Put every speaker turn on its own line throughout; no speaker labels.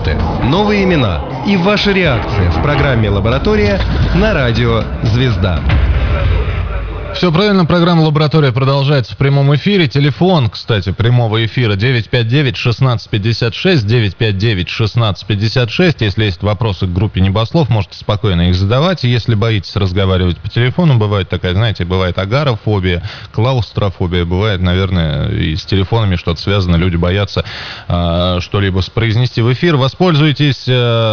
опыты, новые имена и ваша реакция в программе «Лаборатория» на радио «Звезда».
Все правильно, программа «Лаборатория» продолжается в прямом эфире. Телефон, кстати, прямого эфира 959-1656, 959-1656. Если есть вопросы к группе Небослов, можете спокойно их задавать. Если боитесь разговаривать по телефону, бывает такая, знаете, бывает агорафобия, клаустрофобия, бывает, наверное, и с телефонами что-то связано, люди боятся что-либо произнести в эфир. Воспользуйтесь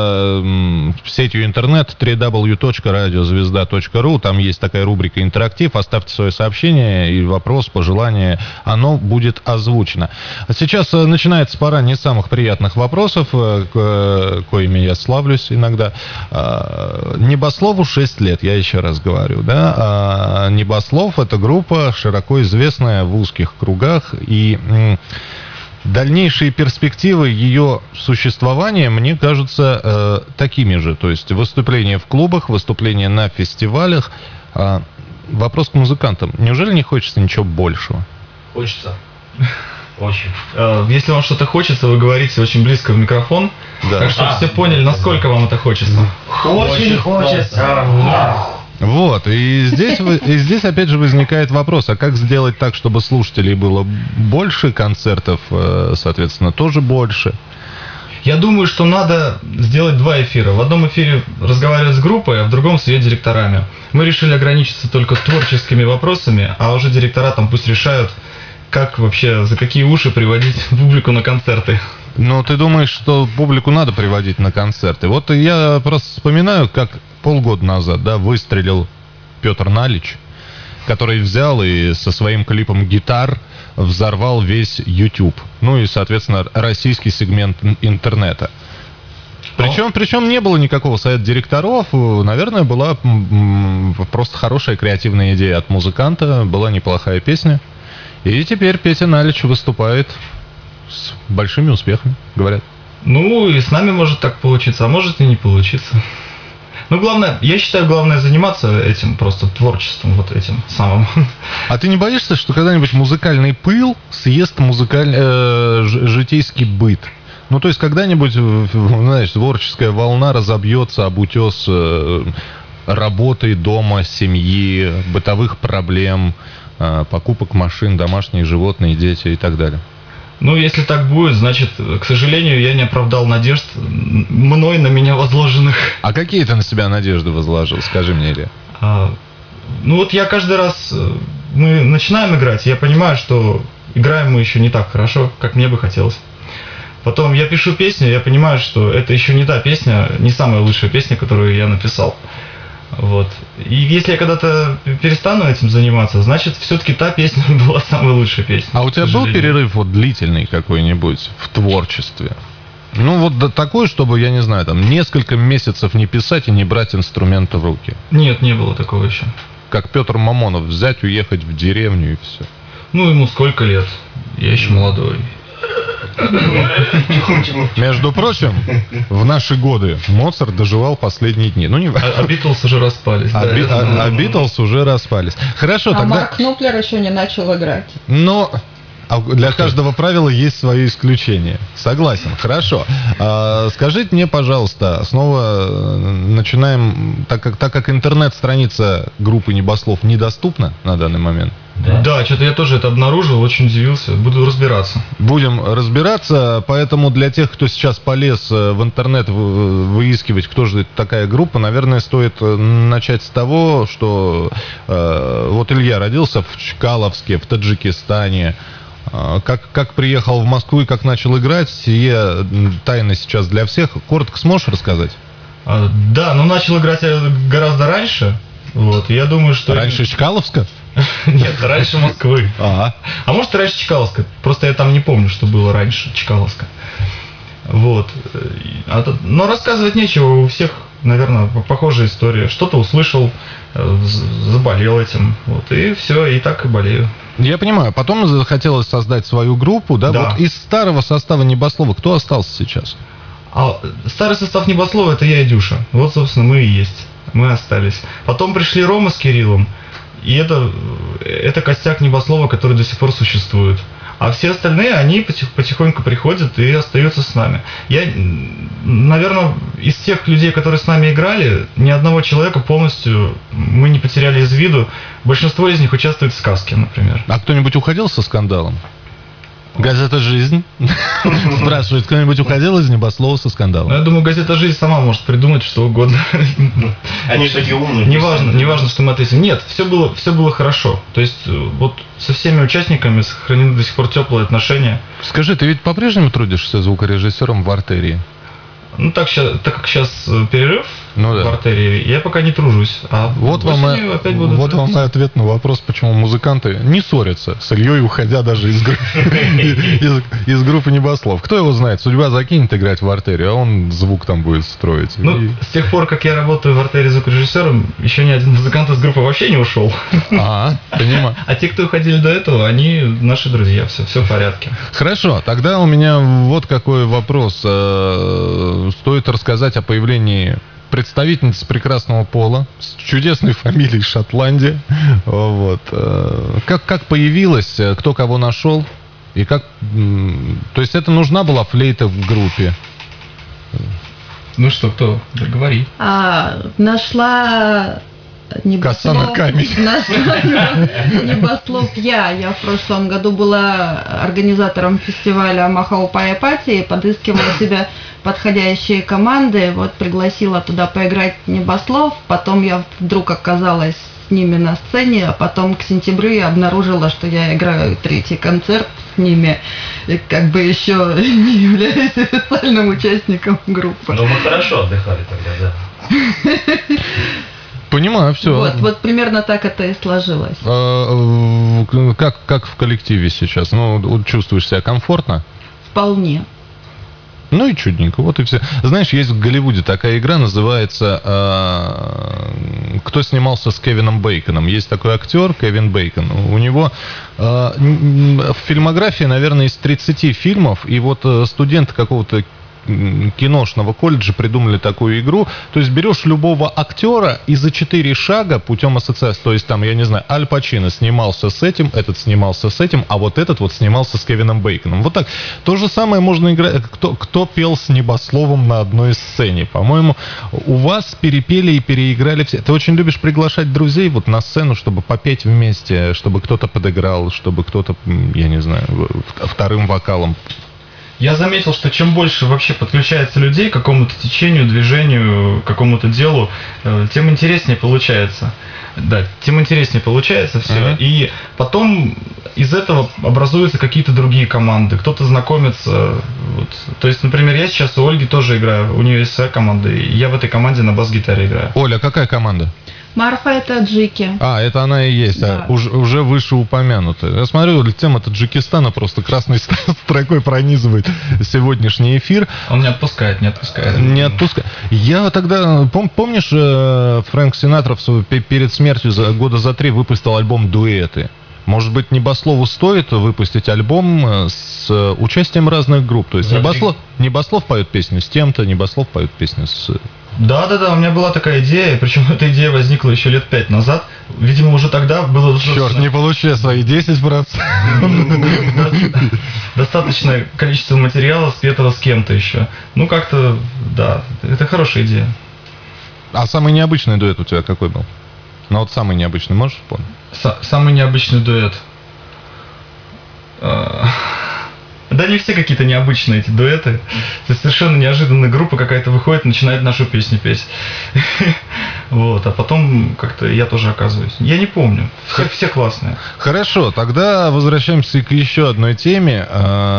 сетью интернет www.radiozvezda.ru, там есть такая рубрика «Интерактив», оставьте свое сообщение и вопрос, пожелание, оно будет озвучено. Сейчас начинается пора не самых приятных вопросов, коими я славлюсь иногда. Небослову 6 лет, я еще раз говорю, да. Небослов — это группа, широко известная в узких кругах, и дальнейшие перспективы ее существования, мне кажутся, такими же. То есть выступления в клубах, выступления на фестивалях. Вопрос к музыкантам. Неужели не хочется ничего большего?
Хочется. Очень. Если вам что-то хочется, вы говорите очень близко в микрофон. Да. Так что все поняли, насколько вам это хочется.
Очень хочется.
Вот, и здесь опять же возникает вопрос, а как сделать так, чтобы слушателей было больше, концертов, соответственно, тоже больше?
Я думаю, что надо сделать 2 эфира. В одном эфире разговаривать с группой, а в другом с ее директорами. Мы решили ограничиться только творческими вопросами, а уже директора там пусть решают, как вообще, за какие уши приводить публику на концерты.
Ну, ты думаешь, что публику надо приводить на концерты? Вот я просто вспоминаю, как полгода назад, да, выстрелил Петр Налич, который взял и со своим клипом «Гитар» взорвал весь YouTube. Ну и, соответственно, российский сегмент интернета. Причем не было никакого совета директоров. Наверное, была просто хорошая креативная идея от музыканта. Была неплохая песня. И теперь Петя Налич выступает с большими успехами, говорят.
Ну, и с нами может так получиться, а может и не получиться. Ну, главное, я считаю, главное заниматься этим, просто творчеством, вот этим самым.
А ты не боишься, что когда-нибудь музыкальный пыл съест житейский быт? Ну, то есть, когда-нибудь, знаешь, творческая волна разобьется об утес работы, дома, семьи, бытовых проблем, покупок машин, домашние животные, дети и так далее.
Ну, если так будет, значит, к сожалению, я не оправдал надежд мной на меня возложенных.
А какие ты на себя надежды возложил, скажи мне, Илья?
Ну, вот я каждый раз, мы начинаем играть, я понимаю, что играем мы еще не так хорошо, как мне бы хотелось. Потом я пишу песню, я понимаю, что это еще не та песня, не самая лучшая песня, которую я написал. Вот. И если я когда-то перестану этим заниматься, значит, все-таки та песня была самой лучшей песней.
А у тебя был перерыв вот длительный какой-нибудь в творчестве? Ну, вот такой, чтобы, я не знаю, там, несколько месяцев не писать и не брать инструменты в руки?
Нет, не было такого еще.
Как Петр Мамонов, взять, уехать в деревню и все.
Ну, ему сколько лет? Я еще молодой.
Между прочим, в наши годы Моцарт доживал последние дни. Ну, не...
А Битлз уже распались.
А Битлз уже распались. Хорошо, тогда...
Марк Кноплер еще не начал играть.
Но для каждого правила есть свое исключение. Согласен, хорошо. Скажите мне, пожалуйста, снова начинаем, так как интернет-страница группы Небослов недоступна на данный момент.
Да, что-то я тоже это обнаружил, очень удивился. Буду разбираться.
Будем разбираться, поэтому для тех, кто сейчас полез в интернет выискивать, кто же такая группа, наверное, стоит начать с того, что вот Илья родился в Чкаловске, в Таджикистане. Как приехал в Москву и как начал играть, сие тайна сейчас для всех. Коротко сможешь рассказать?
Да, но начал играть я гораздо раньше. Вот, я думаю, что...
Раньше Чкаловска?
Нет, раньше Москвы. А может, раньше Чкаловска. Просто я там не помню, что было раньше Чкаловска. Вот. Но рассказывать нечего. У всех, наверное, похожая история. Что-то услышал, заболел этим. Вот, и все, и так и болею.
Я понимаю. Потом захотелось создать свою группу, да?
Да.
Вот из старого состава Небослова кто остался сейчас?
Старый состав Небослова — это я и Дюша. Вот, собственно, мы и есть. Мы остались. Потом пришли Рома с Кириллом. И это костяк Небослова, который до сих пор существует. А все остальные, они потихоньку приходят и остаются с нами. Я, наверное, из тех людей, которые с нами играли, ни одного человека полностью мы не потеряли из виду. Большинство из них участвует в сказке, например.
А кто-нибудь уходил со скандалом? Газета «Жизнь» спрашивает, кто-нибудь уходил из Небослова со скандалом?
Я думаю, газета «Жизнь» сама может придумать что угодно.
Они же такие умные.
Неважно, что мы ответим. Нет, все было хорошо. То есть вот со всеми участниками сохранены до сих пор теплые отношения.
Скажи, ты ведь по-прежнему трудишься звукорежиссером в «Артерии»?
Ну, так как сейчас перерыв
Ну да.
в «Артерии», я пока не тружусь. А
Вот вам
опять буду
и
трудиться.
ответ на вопрос, почему музыканты не ссорятся с Ильей, уходя даже из группы Небослов. Кто его знает, судьба закинет играть в «Артерию», а он звук там будет строить.
Ну, с тех пор, как я работаю в «Артерии» звукорежиссером, еще ни один музыкант из группы вообще не ушел.
Понимаю.
А те, кто уходили до этого, они наши друзья, все в порядке.
Хорошо, тогда у меня вот какой вопрос. Стоит рассказать о появлении представительницы прекрасного пола с чудесной фамилией Шотландия. Вот. Как появилась, кто кого нашел? И как... То есть это нужна была флейта в группе?
Ну что, кто? Да говори.
Нашла
Коса на камень.
Нашла Небослов я. Я в прошлом году была организатором фестиваля Махау Паяпати и подыскивала себе подходящие команды. Вот пригласила туда поиграть Небослов. Потом я вдруг оказалась с ними на сцене, а потом к сентябрю я обнаружила, что я играю 3-й концерт с ними. И как бы еще не являюсь официальным участником группы.
Ну, мы хорошо отдыхали тогда, да.
Понимаю, все.
Вот примерно так это и сложилось.
Как в коллективе сейчас? Ну, чувствуешь себя комфортно?
Вполне.
Ну и чудненько, вот и все. Знаешь, есть в Голливуде такая игра, называется «Кто снимался с Кевином Бейконом». Есть такой актер Кевин Бейкон. У него фильмография, наверное, из 30 фильмов. И вот студенты какого-то киношного колледжа придумали такую игру. То есть берешь любого актера и за 4 шага путем ассоциации, то есть там, я не знаю, Аль Пачино снимался с этим, этот снимался с этим, а вот этот вот снимался с Кевином Бейконом. Вот так. То же самое можно играть. Кто пел с Небословом на одной сцене? По-моему, у вас перепели и переиграли все. Ты очень любишь приглашать друзей вот на сцену, чтобы попеть вместе, чтобы кто-то подыграл, чтобы кто-то, я не знаю, вторым вокалом.
Я заметил, что чем больше вообще подключается людей к какому-то течению, движению, какому-то делу, тем интереснее получается. Да, тем интереснее получается все. Uh-huh. И потом из этого образуются какие-то другие команды. Кто-то знакомится. Вот. То есть, например, я сейчас у Ольги тоже играю. У нее есть своя команда. И я в этой команде на бас-гитаре играю.
Оля, какая команда?
Марфа — это таджики.
Это она и есть, да. Уже вышеупомянутая. Я смотрю, тема Таджикистана просто красной строкой пронизывает сегодняшний эфир.
Он не отпускает. Не отпускает.
Я тогда... Помнишь, Фрэнк Синатра перед смертью года за 3 выпустил альбом «Дуэты»? Может быть, Небослову стоит выпустить альбом с участием разных групп? То есть Небослов поет песню с тем-то, Небослов поет песню с...
Да, у меня была такая идея, причем эта идея возникла еще лет 5 назад. Видимо, уже тогда было достаточно...
Черт, не получи свои 10%.
Достаточное количество материала, спетого с кем-то еще. Ну, как-то, да, это хорошая идея.
А самый необычный дуэт у тебя какой был? Ну, вот самый необычный, можешь вспомнить?
Самый необычный дуэт... Да не все какие-то необычные эти дуэты. То есть совершенно неожиданно группа какая-то выходит, начинает нашу песню петь. Вот, а потом как-то я тоже оказываюсь. Я не помню. Все классные.
Хорошо, тогда возвращаемся к еще одной теме.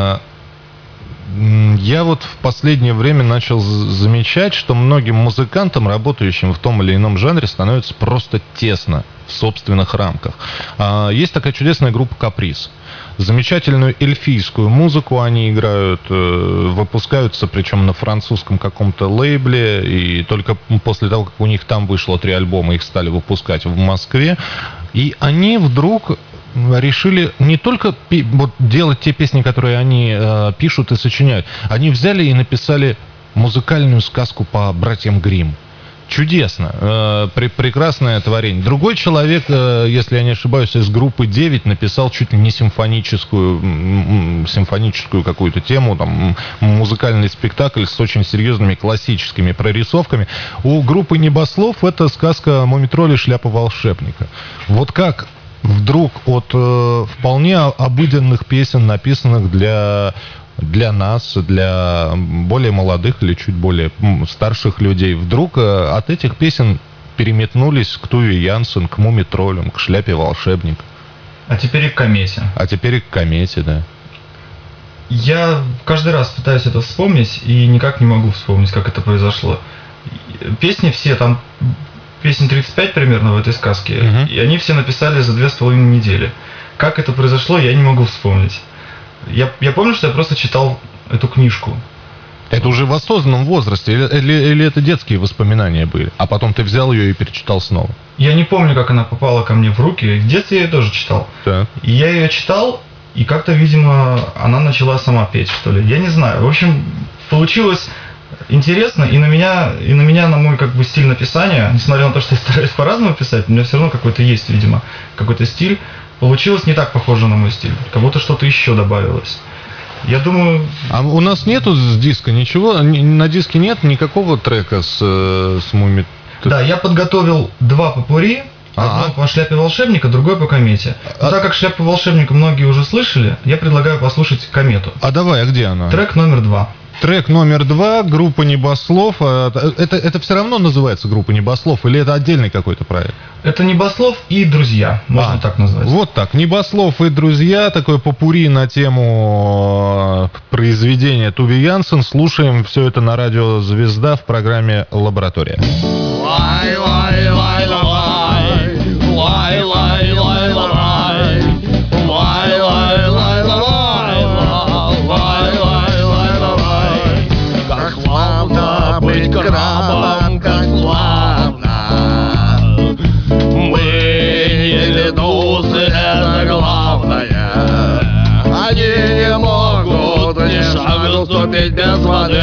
Я вот в последнее время начал замечать, что многим музыкантам, работающим в том или ином жанре, становится просто тесно в собственных рамках. Есть такая чудесная группа «Каприз». Замечательную эльфийскую музыку они играют, выпускаются, причем на французском каком-то лейбле, и только после того, как у них там вышло 3 альбома, их стали выпускать в Москве. И они вдруг решили не только делать те песни, которые они пишут и сочиняют, они взяли и написали музыкальную сказку по братьям Гримм. Чудесно. Прекрасное творение. Другой человек, если я не ошибаюсь, из группы 9 написал чуть ли не симфоническую какую-то тему, там, музыкальный спектакль с очень серьезными классическими прорисовками. У группы Небослов это сказка «Мумий-тролль и шляпа волшебника». Вот как вдруг от вполне обыденных песен, написанных для нас, для более молодых или чуть более старших людей, вдруг от этих песен переметнулись к Туве Янсен, к Мумий-троллям, к шляпе волшебника.
А теперь и к комете.
Да.
Я каждый раз пытаюсь это вспомнить и никак не могу вспомнить, как это произошло. Песни все, там песен 35 примерно в этой сказке, и они все написали за 2,5 недели. Как это произошло, я не могу вспомнить. Я помню, что я просто читал эту книжку.
Это уже в осознанном возрасте или это детские воспоминания были? А потом ты взял ее и перечитал снова?
Я не помню, как она попала ко мне в руки. В детстве я ее тоже читал.
Да.
И я ее читал, и как-то, видимо, она начала сама петь, что ли. Я не знаю. В общем, получилось интересно, и на меня, на мой как бы стиль написания, несмотря на то, что я стараюсь по-разному писать, у меня все равно какой-то есть, видимо, какой-то стиль. Получилось не так похоже на мой стиль. Как будто что-то еще добавилось. Я думаю...
А у нас нету с диска ничего? На диске нет никакого трека с Муми?
Да, я подготовил 2 попурри. Одно по шляпе волшебника, другое по комете. Но так как шляпу волшебника многие уже слышали, я предлагаю послушать комету.
А где она?
Трек номер 2.
Трек номер 2, группа Небослов. Это все равно называется группа Небослов или это отдельный какой-то проект?
Это Небослов и друзья, можно так назвать.
Вот так, Небослов и друзья, такое попурри на тему произведения Туви Янсен. Слушаем все это на радио «Звезда» в программе «Лаборатория».
Быть крабом, как славно. Мы не медузы, это главное. Они не могут ни шагу ступить без воды,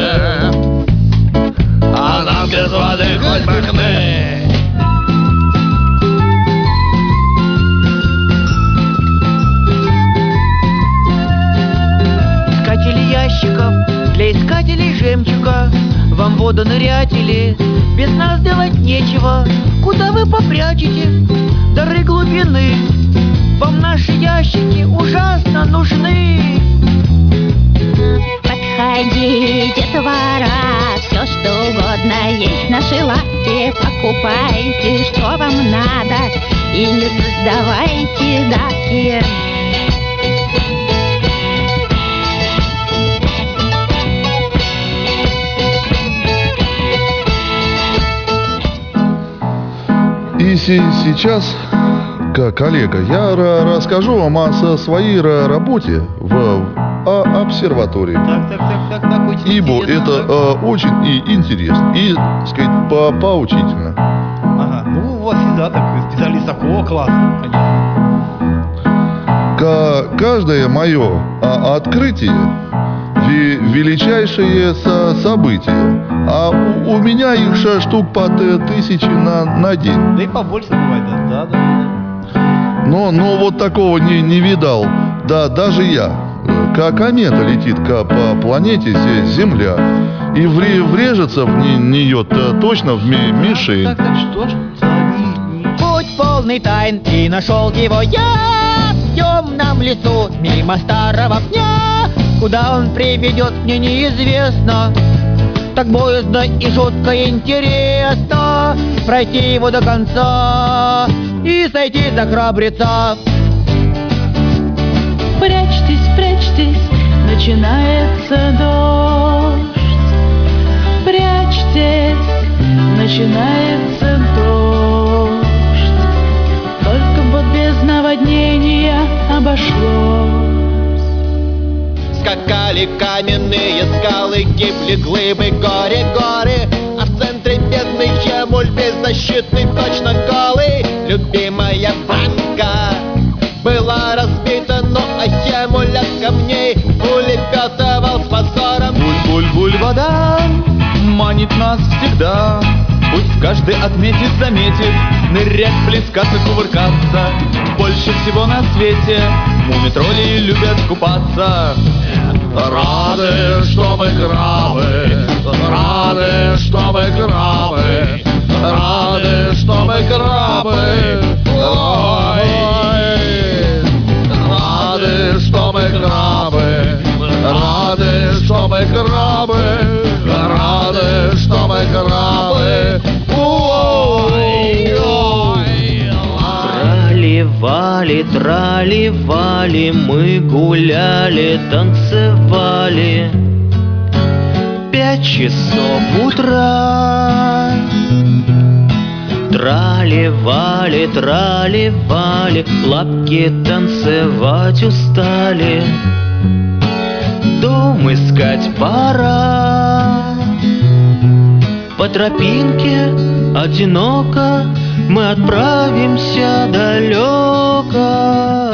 а нам без воды хоть бы хны.
Искатели ящиков для искателей жемчуга, вам водонырятели, без нас делать нечего. Куда вы попрячете дары глубины? Вам наши ящики ужасно нужны.
Подходите, детвора, все что угодно есть в нашей лавке. Покупайте, что вам надо, и не создавайте давки.
И сейчас, коллега, я расскажу вам о своей работе в обсерватории.
Так, очень
Ибо
интересно.
это очень и интересно, и, так сказать, поучительно.
Ага, ну у вас всегда так, специалист такого класса, конечно.
Каждое мое открытие величайшее событие. А у меня их штук по 1000 на день.
Да и побольше бывает, да.
Но вот такого не видал. Да, даже я. Комета летит по планете Земля и врежется в нее точно в мишень.
Так, что ж?
Путь полный тайн, и нашел его я в темном лесу, мимо старого пня. Куда он приведет, мне неизвестно. Так боязно и жутко интересно пройти его до конца и сойти за храбреца.
Прячьтесь, прячьтесь, начинается дождь. Прячьтесь, начинается дождь. Только бы без наводнения обошлось.
Скакали каменные скалы, гибли глыбы, горы, а в центре бедный Емуль, беззащитный, точно голый. Любимая банка была разбита, но Емуль от камней улепетывал с позором.
Буль-буль-буль, вода манит нас всегда. Пусть каждый отметит, заметит, нырять, плескаться, кувыркаться. Больше всего на свете муми-тролли любят купаться.
Рады, что мы крабы, рады, что мы крабы, рады, что мы крабы. Ой, рады, что мы крабы, рады, что мы крабы, рады, что мы крабы.
Трали-вали, трали-вали, мы гуляли, танцевали. 5 часов утра. Трали-вали, трали-вали, лапки танцевать устали. Дом искать пора. По тропинке одиноко мы отправимся далеко.